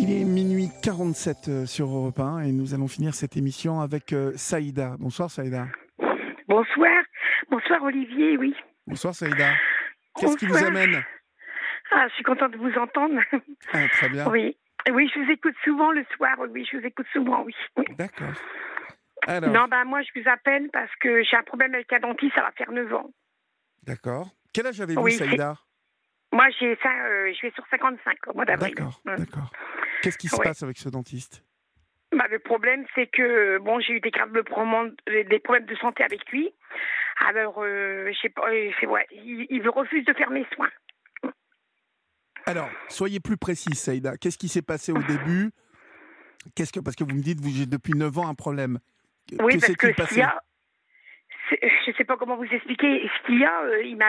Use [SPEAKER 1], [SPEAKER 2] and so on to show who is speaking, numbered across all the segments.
[SPEAKER 1] Il est minuit 47 sur Europe 1 et nous allons finir cette émission avec Saïda. Bonsoir Saïda.
[SPEAKER 2] Bonsoir. Bonsoir Olivier, oui.
[SPEAKER 1] Bonsoir Saïda. Qu'est-ce qui vous
[SPEAKER 2] Bonsoir.
[SPEAKER 1] amène?
[SPEAKER 2] Ah, je suis contente de vous entendre.
[SPEAKER 1] Ah, très bien.
[SPEAKER 2] Oui. Oui, je vous écoute souvent le soir. Oui, je vous écoute souvent, oui.
[SPEAKER 1] D'accord. Alors,
[SPEAKER 2] Non, moi, je vous appelle parce que j'ai un problème avec un dentiste, ça va faire 9 ans.
[SPEAKER 1] d'accord. Quel âge avez-vous
[SPEAKER 2] Oui,
[SPEAKER 1] Saïda?
[SPEAKER 2] moi, j'ai ça, je vais sur 55 au mois d'avril.
[SPEAKER 1] D'accord, d'accord. Qu'est-ce qui se
[SPEAKER 2] Oui.
[SPEAKER 1] passe avec ce dentiste?
[SPEAKER 2] Le problème, c'est que, j'ai eu des graves des problèmes de santé avec lui. Alors, je sais pas, il refuse de faire mes soins.
[SPEAKER 1] Alors, soyez plus précise Saïda. Qu'est-ce qui s'est passé au début? Parce que vous me dites, j'ai depuis 9 ans un problème.
[SPEAKER 2] Oui,
[SPEAKER 1] Que
[SPEAKER 2] parce que
[SPEAKER 1] s'est-il
[SPEAKER 2] ce qu'il y
[SPEAKER 1] passé?
[SPEAKER 2] a, je sais pas comment vous expliquer. Ce qu'il y a,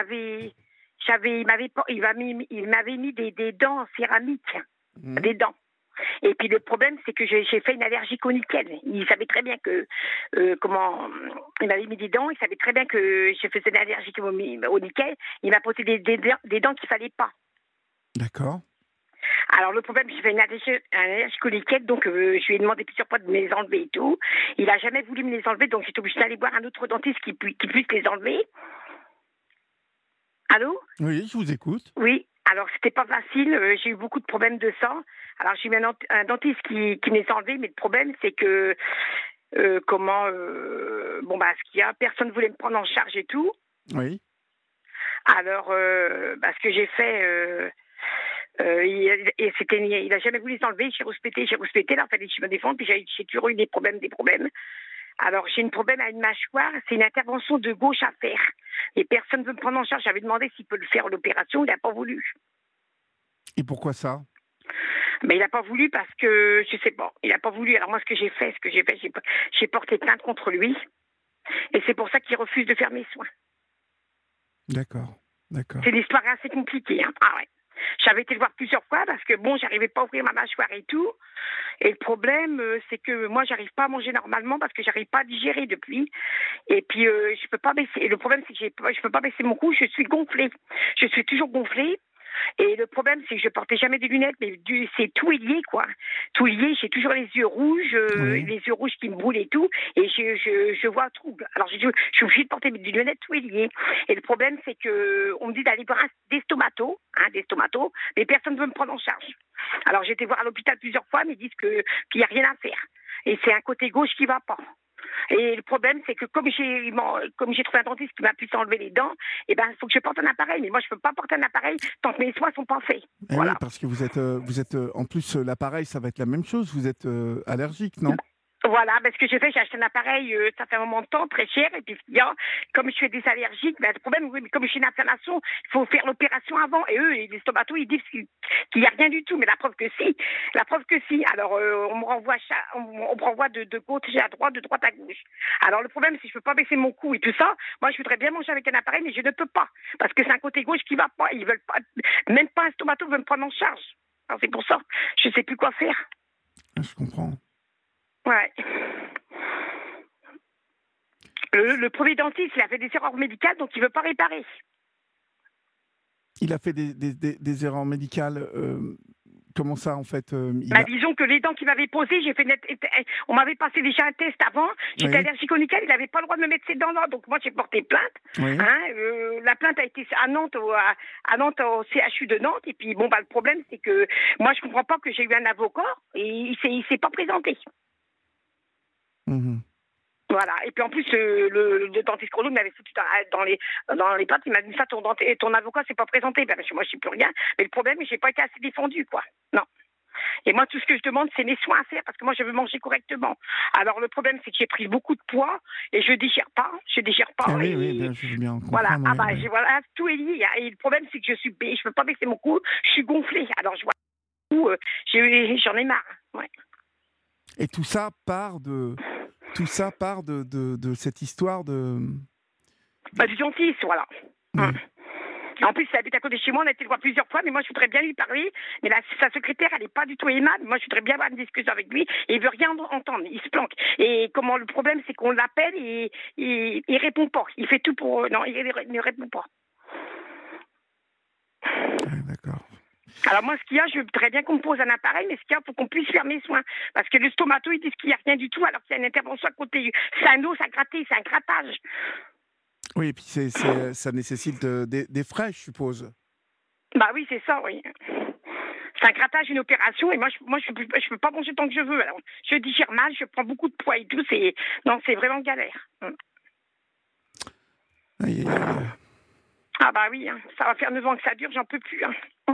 [SPEAKER 2] il m'avait mis des dents en céramique,
[SPEAKER 1] Mhm.
[SPEAKER 2] des dents. Et puis le problème, c'est que j'ai fait une allergique au nickel. Il savait très bien que il m'avait mis des dents. Il savait très bien que je faisais une allergique au nickel. Il m'a posé des dents qu'il fallait pas.
[SPEAKER 1] D'accord.
[SPEAKER 2] Alors le problème, j'ai fait une allergique au nickel, donc je lui ai demandé plusieurs fois de me les enlever et tout. Il a jamais voulu me les enlever, donc j'étais obligée d'aller voir un autre dentiste qui puisse les enlever. Allô?
[SPEAKER 1] Oui, je vous écoute.
[SPEAKER 2] Oui. Alors c'était pas facile. J'ai eu beaucoup de problèmes de sang. Alors j'ai eu un dentiste qui me les a enlevés, mais le problème c'est que ce qu'il y a, personne voulait me prendre en charge et tout.
[SPEAKER 1] Oui.
[SPEAKER 2] Alors ce que j'ai fait. Il a jamais voulu les enlever. J'ai rouspété. Là, il fallait que je me défende. Puis j'ai toujours eu des problèmes. Alors, j'ai un problème à une mâchoire. C'est une intervention de gauche à faire. Et personne ne veut me prendre en charge. J'avais demandé s'il peut le faire, l'opération. Il n'a pas voulu.
[SPEAKER 1] Et pourquoi ça?
[SPEAKER 2] Mais il n'a pas voulu parce que, je sais pas, il n'a pas voulu. Alors moi, j'ai porté plainte contre lui. Et c'est pour ça qu'il refuse de faire mes soins.
[SPEAKER 1] D'accord, d'accord.
[SPEAKER 2] C'est une histoire assez compliquée. Hein. Ah ouais. J'avais été le voir plusieurs fois parce que, j'arrivais pas à ouvrir ma mâchoire et tout. Et le problème, c'est que moi, j'arrive pas à manger normalement parce que j'arrive pas à digérer depuis. Et puis, je peux pas baisser. Et le problème, c'est que je peux pas baisser mon cou. Je suis gonflée. Je suis toujours gonflée. Et le problème, c'est que je portais jamais des lunettes, mais c'est tout est lié, quoi. Tout est lié. J'ai toujours les yeux rouges,
[SPEAKER 1] Oui.
[SPEAKER 2] qui me brûlent et tout. Et je vois trouble. Alors, je suis obligée de porter des lunettes, tout est lié. Et le problème, c'est que on me dit d'aller voir des stomatos, mais personne ne veut me prendre en charge. Alors, j'ai été voir à l'hôpital plusieurs fois, mais ils disent qu'il n'y a rien à faire. Et c'est un côté gauche qui va pas. Et le problème, c'est que comme j'ai trouvé un dentiste qui m'a pu s'enlever les dents, il faut que je porte un appareil. Mais moi, je peux pas porter un appareil tant que mes soins sont pas faits.
[SPEAKER 1] Eh oui,
[SPEAKER 2] Voilà.
[SPEAKER 1] parce que vous êtes en plus, l'appareil, ça va être la même chose. Vous êtes allergique, non?
[SPEAKER 2] Voilà, ce que j'ai fait, j'ai acheté un appareil, ça fait un moment de temps, très cher, et puis comme je fais des allergiques, le problème, oui, mais comme j'ai une inflammation, il faut faire l'opération avant, et eux, les stomatos, ils disent qu'il n'y a rien du tout, mais la preuve que si, alors on me renvoie de gauche à droite, de droite à gauche. Alors le problème, c'est que je peux pas baisser mon cou et tout ça, moi je voudrais bien manger avec un appareil, mais je ne peux pas, parce que c'est un côté gauche qui va pas, ils veulent pas, même pas un stomato veut me prendre en charge. Alors c'est pour ça, je sais plus quoi faire.
[SPEAKER 1] Je comprends.
[SPEAKER 2] Ouais. Le premier dentiste, il a fait des erreurs médicales, donc il ne veut pas réparer.
[SPEAKER 1] Il a fait des erreurs médicales. Comment ça, en fait
[SPEAKER 2] Disons que les dents qu'il m'avait posées, on m'avait passé déjà un test avant. J'étais
[SPEAKER 1] Oui.
[SPEAKER 2] allergique au nickel, il n'avait pas le droit de me mettre ces dents-là, donc moi j'ai porté plainte.
[SPEAKER 1] Oui.
[SPEAKER 2] La plainte a été à Nantes, au CHU de Nantes. Et puis le problème, c'est que moi je comprends pas que j'ai eu un avocat et il s'est pas présenté.
[SPEAKER 1] Mhm.
[SPEAKER 2] Voilà. Et puis en plus, le dentiste chrono m'avait foutu dans les pattes. Il m'a dit ça, ton avocat s'est pas présenté. Parce que moi, je sais plus rien. Mais le problème, j'ai pas été assez défendue, quoi. Non. Et moi, tout ce que je demande, c'est mes soins à faire parce que moi, je veux manger correctement. Alors le problème, c'est que j'ai pris beaucoup de poids et je digère pas.
[SPEAKER 1] Ah oui,
[SPEAKER 2] Et
[SPEAKER 1] oui, bien, je veux bien
[SPEAKER 2] voilà.
[SPEAKER 1] comprendre. Oui.
[SPEAKER 2] Voilà, tout est lié. Et le problème, c'est que je peux pas baisser mon cou. Je suis gonflée. Alors je vois j'en ai marre. Ouais.
[SPEAKER 1] Et tout ça part de cette histoire de...
[SPEAKER 2] Du dentiste, voilà.
[SPEAKER 1] Oui.
[SPEAKER 2] En plus, il habite à côté de chez moi, on a été le voir plusieurs fois, mais moi, je voudrais bien lui parler. Mais sa secrétaire, elle n'est pas du tout aimable. Moi, je voudrais bien avoir une discussion avec lui. Et il veut rien entendre. Il se planque. Et le problème, c'est qu'on l'appelle et il répond pas. Il fait tout pour... Non, il ne répond pas.
[SPEAKER 1] Ah, d'accord.
[SPEAKER 2] Alors moi, ce qu'il y a, je voudrais bien qu'on me pose un appareil, mais ce qu'il y a, il faut qu'on puisse faire mes soins. Parce que le stomato, ils disent qu'il n'y a rien du tout, alors qu'il y a une intervention à côté. C'est un os à gratter, c'est un grattage.
[SPEAKER 1] Oui, et puis ça nécessite des frais, je suppose.
[SPEAKER 2] Bah oui, c'est ça, oui. C'est un grattage, une opération, et moi, je peux pas manger tant que je veux. Alors, je digère mal, je prends beaucoup de poids et tout. Non, c'est vraiment galère.
[SPEAKER 1] Aïe, aïe, aïe.
[SPEAKER 2] Ah bah oui, hein. Ça va faire 9 ans que ça dure, j'en peux plus. Hein.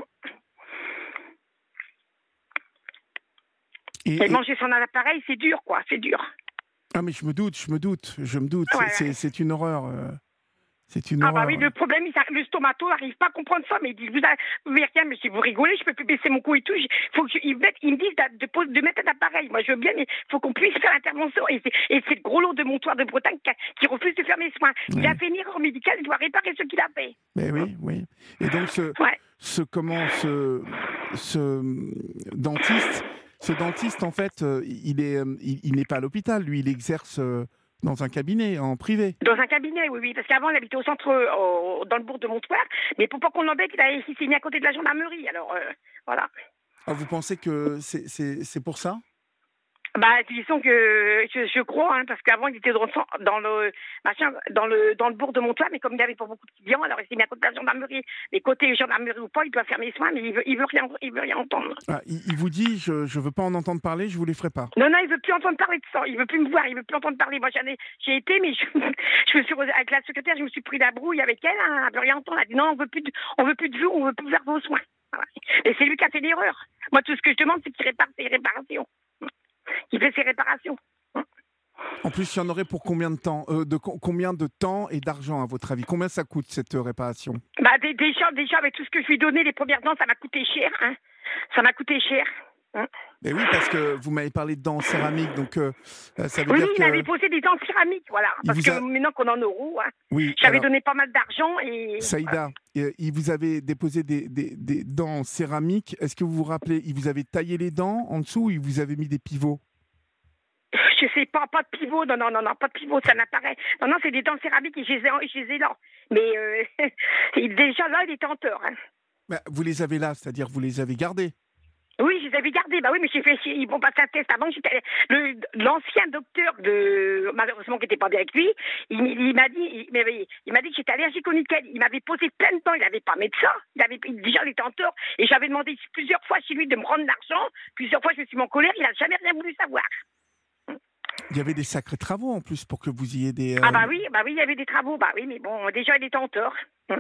[SPEAKER 2] Et manger sans un appareil, c'est dur, quoi, c'est dur.
[SPEAKER 1] Ah mais je me doute.
[SPEAKER 2] Ouais,
[SPEAKER 1] C'est une horreur. C'est une
[SPEAKER 2] Ah
[SPEAKER 1] horreur.
[SPEAKER 2] bah oui, le problème, le stomato n'arrive pas à comprendre ça, mais il dit, vous verrez rien, mais si vous rigolez, je peux plus baisser mon cou et tout. Faut ils me disent de mettre un appareil. Moi, je veux bien, mais il faut qu'on puisse faire l'intervention. Et c'est le gros lot de Montoire de Bretagne qui refuse de faire mes soins.
[SPEAKER 1] Oui.
[SPEAKER 2] Il a fait une erreur médicale, il doit réparer ce qu'il a fait.
[SPEAKER 1] Mais oui. Et donc ce dentiste, en fait, il n'est pas à l'hôpital. Lui, il exerce dans un cabinet, en privé.
[SPEAKER 2] Dans un cabinet, oui, parce qu'avant, il habitait au centre, dans le bourg de Montoire, mais pour pas qu'on l'embête, il s'est mis à côté de la gendarmerie, alors voilà.
[SPEAKER 1] Ah, vous pensez que c'est pour ça ?
[SPEAKER 2] Bah, disons que je crois, hein, parce qu'avant, il était dans le bourg de Montoire, mais comme il n'avait pas beaucoup de clients, alors il s'est mis à côté de la gendarmerie. Mais côté gendarmerie ou pas, il doit faire mes soins, mais il veut rien entendre. Ah,
[SPEAKER 1] il vous dit, je veux pas en entendre parler, je vous les ferai pas.
[SPEAKER 2] Non, il veut plus entendre parler de ça. Il veut plus me voir, il veut plus entendre parler. Moi, j'ai été, mais je me suis avec la secrétaire, je me suis pris la brouille avec elle, hein, elle veut rien entendre. Elle a dit non, on veut plus de vous, on veut plus faire vos soins. Voilà. Et c'est lui qui a fait l'erreur. Moi, tout ce que je demande, c'est qu'il répare ses réparations. Il fait ses réparations.
[SPEAKER 1] En plus, il y en aurait pour combien de temps combien de temps et d'argent, à votre avis ? Combien ça coûte, cette réparation ?
[SPEAKER 2] Bah, déjà, avec tout ce que je lui ai donné, les premières dents, ça m'a coûté cher. Hein. Ça m'a coûté cher. Hein.
[SPEAKER 1] Mais oui, parce que vous m'avez parlé de dents en céramique, donc ça veut
[SPEAKER 2] oui,
[SPEAKER 1] dire que...
[SPEAKER 2] il avait posé des dents en céramique, voilà. Parce que maintenant qu'on est en euros, hein,
[SPEAKER 1] oui,
[SPEAKER 2] j'avais donné pas mal d'argent et...
[SPEAKER 1] Saïda, il vous avait déposé des dents en céramique. Est-ce que vous vous rappelez, il vous avait taillé les dents en dessous ou il vous avait mis des pivots ?
[SPEAKER 2] Je sais pas de pivot, non, pas de pivot, ça n'apparaît. Non, c'est des dents céramiques et je les ai là. Mais déjà là, il était en tort. Hein.
[SPEAKER 1] Bah, vous les avez là, c'est-à-dire vous les avez gardées ?
[SPEAKER 2] Oui, je les avais gardées. Bah oui, mais ils vont passer un test avant. L'ancien docteur malheureusement qui n'était pas bien avec lui, il m'a dit que j'étais allergique au nickel. Il m'avait posé plein de temps. Il n'avait pas médecin. Déjà, il était en tort. Et j'avais demandé plusieurs fois chez lui de me rendre l'argent. Plusieurs fois, je me suis mis en colère. Il n'a jamais rien voulu savoir.
[SPEAKER 1] Il y avait des sacrés travaux en plus pour que vous ayez des...
[SPEAKER 2] Ah bah oui, il y avait des travaux. Bah oui, mais bon, déjà, il était en tort.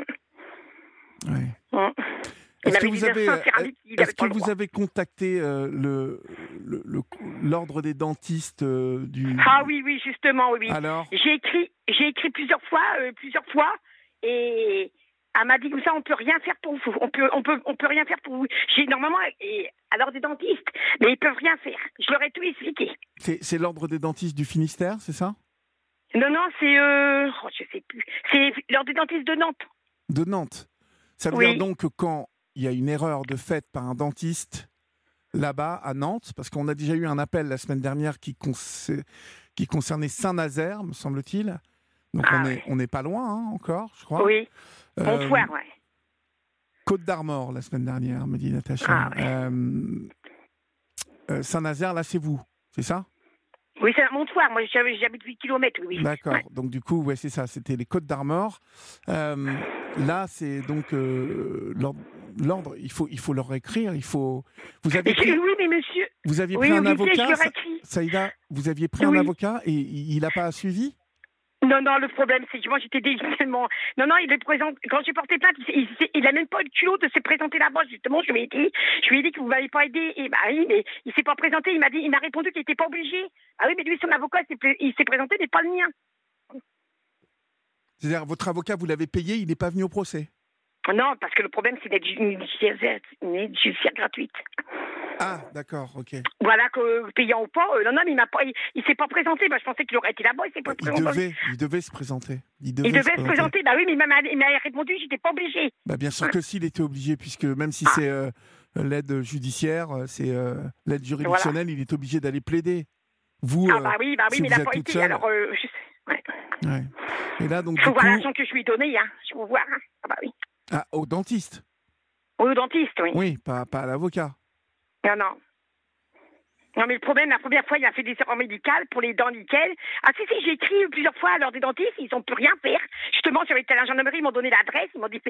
[SPEAKER 1] Oui. Est-ce que vous avez contacté l'ordre des dentistes du...
[SPEAKER 2] Ah oui, justement, oui.
[SPEAKER 1] Alors ?
[SPEAKER 2] J'ai écrit plusieurs fois, et elle m'a dit comme ça, on peut rien faire pour vous. On peut rien faire pour vous. J'ai normalement, alors des dentistes, mais ils peuvent rien faire. Je leur ai tout expliqué.
[SPEAKER 1] C'est l'ordre des dentistes du Finistère, c'est ça ?
[SPEAKER 2] Non, c'est je sais plus. C'est l'ordre des dentistes de Nantes.
[SPEAKER 1] De Nantes. Ça veut dire donc que quand il y a une erreur de fait par un dentiste là-bas à Nantes, parce qu'on a déjà eu un appel la semaine dernière qui concernait Saint-Nazaire, me semble-t-il. Donc on n'est pas loin encore, je crois.
[SPEAKER 2] Oui. Bonfoire, ouais.
[SPEAKER 1] Côte d'Armor la semaine dernière, me dit Natacha. Saint-Nazaire, là c'est vous, c'est ça ?
[SPEAKER 2] Oui, c'est à Montoire. Moi, j'habite 8 km, oui.
[SPEAKER 1] D'accord. Ouais. Donc, du coup, c'est ça. C'était les Côtes d'Armor. Là, c'est donc l'ordre. Il faut leur écrire. Vous avez pris...
[SPEAKER 2] Oui, mais monsieur...
[SPEAKER 1] Vous aviez pris un avocat,
[SPEAKER 2] Saïda,
[SPEAKER 1] vous aviez pris un avocat et il n'a pas suivi ?
[SPEAKER 2] Non, le problème, c'est que moi, j'étais tellement... Non, il est présent... Quand j'ai porté plainte, il n'a même pas eu le culot de se présenter là-bas, justement. Je lui ai dit que vous ne m'avez pas aidé. Et bah oui, mais il ne s'est pas présenté. Il m'a répondu qu'il n'était pas obligé. Ah oui, mais lui, son avocat, il s'est présenté, mais pas le mien.
[SPEAKER 1] C'est-à-dire, votre avocat, vous l'avez payé, il n'est pas venu au procès ?
[SPEAKER 2] Non, parce que le problème, c'est d'être une judiciaire gratuite.
[SPEAKER 1] Ah, d'accord, ok.
[SPEAKER 2] Voilà, que payant ou pas, mais il s'est pas présenté. Bah, je pensais qu'il aurait été là-bas, il s'est pas présenté.
[SPEAKER 1] Il devait se présenter.
[SPEAKER 2] Il devait se présenter, bah oui, mais il m'a répondu, j'étais pas obligé.
[SPEAKER 1] Bah, bien sûr que s'il était obligé, puisque même si c'est l'aide judiciaire, c'est l'aide juridictionnelle, il est obligé d'aller plaider. Vous,
[SPEAKER 2] bah oui, si mais il n'a pas été, alors
[SPEAKER 1] ouais. Et là, donc,
[SPEAKER 2] il faut voir l'argent que je lui ai donné, hein. Je veux voir, hein. Ah bah oui.
[SPEAKER 1] Ah, au dentiste ?
[SPEAKER 2] Oui, au dentiste, oui.
[SPEAKER 1] Oui, pas à l'avocat.
[SPEAKER 2] Non, non. Non, mais le problème, la première fois, il a fait des erreurs médicales pour les dents nickel. Ah si, j'ai écrit plusieurs fois à l'heure des dentistes, ils n'ont pu rien faire. Justement, j'avais été à la gendarmerie, ils m'ont donné l'adresse, ils m'ont dit,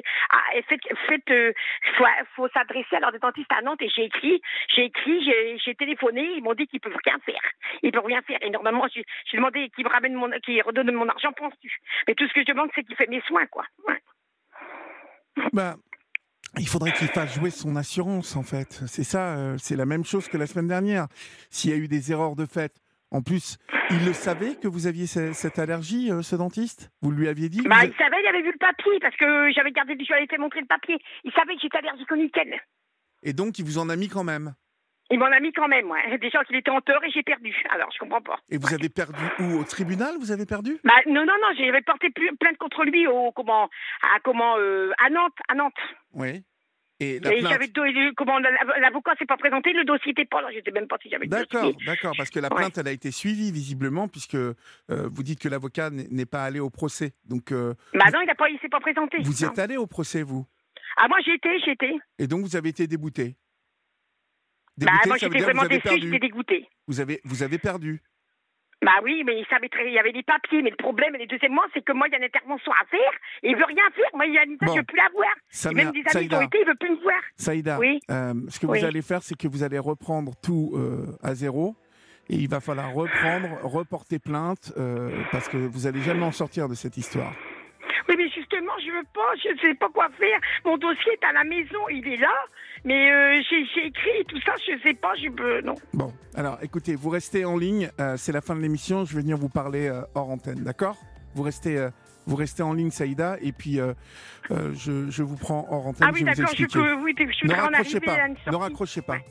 [SPEAKER 2] faut s'adresser à l'heure des dentistes à Nantes, et j'ai téléphoné, ils m'ont dit qu'ils peuvent rien faire. Ils peuvent rien faire. Et normalement, j'ai demandé qu'ils redonnent mon argent, penses-tu? Mais tout ce que je demande, c'est qu'il fait mes soins, quoi. Ouais.
[SPEAKER 1] Bah, il faudrait qu'il fasse jouer son assurance, en fait. C'est ça, c'est la même chose que la semaine dernière. S'il y a eu des erreurs de fait, en plus, il le savait que vous aviez cette allergie, ce dentiste? Vous lui aviez dit?
[SPEAKER 2] Il savait, il avait vu le papier, parce que j'avais gardé, je lui avais fait montrer le papier. Il savait que j'étais allergique au nickel.
[SPEAKER 1] Et donc, il vous en a mis quand même?
[SPEAKER 2] Il m'en a mis quand même, ouais. Déjà qu'il était en tort et j'ai perdu. Alors, je comprends pas.
[SPEAKER 1] Et vous avez perdu où? Au tribunal, vous avez perdu?
[SPEAKER 2] Non, j'avais porté plainte contre lui à Nantes.
[SPEAKER 1] Oui. Et
[SPEAKER 2] l'avocat s'est pas présenté, le dossier était pas là, je sais même pas si j'avais le dossier.
[SPEAKER 1] D'accord, parce que la plainte, elle a été suivie visiblement, puisque vous dites que l'avocat n'est pas allé au procès. Donc,
[SPEAKER 2] non, il s'est pas présenté.
[SPEAKER 1] Vous y êtes allé au procès, vous?
[SPEAKER 2] Ah, moi j'y étais.
[SPEAKER 1] Et donc vous avez été débouté?
[SPEAKER 2] Moi j'étais vraiment déçue, j'étais dégoûtée.
[SPEAKER 1] Vous avez perdu?
[SPEAKER 2] Oui, mais il y avait des papiers, mais le problème, deuxièmement, c'est que moi, il y a une intervention à faire, et il veut rien faire. Moi, il y a une je veux plus la voir. Et même des amis qui ont été, il veut plus me voir.
[SPEAKER 1] Saïda,
[SPEAKER 2] oui.
[SPEAKER 1] Ce que vous allez faire, c'est que vous allez reprendre tout à zéro, et il va falloir reporter plainte, parce que vous n'allez jamais en sortir de cette histoire.
[SPEAKER 2] Oui, mais justement, je ne sais pas quoi faire. Mon dossier est à la maison, il est là, mais j'ai écrit tout ça, je ne sais pas, non.
[SPEAKER 1] Bon, alors écoutez, vous restez en ligne, c'est la fin de l'émission, je vais venir vous parler hors antenne, d'accord? Vous restez en ligne, Saïda, et puis je vous prends hors antenne.
[SPEAKER 2] Ah oui, d'accord, je suis
[SPEAKER 1] ne raccrochez pas.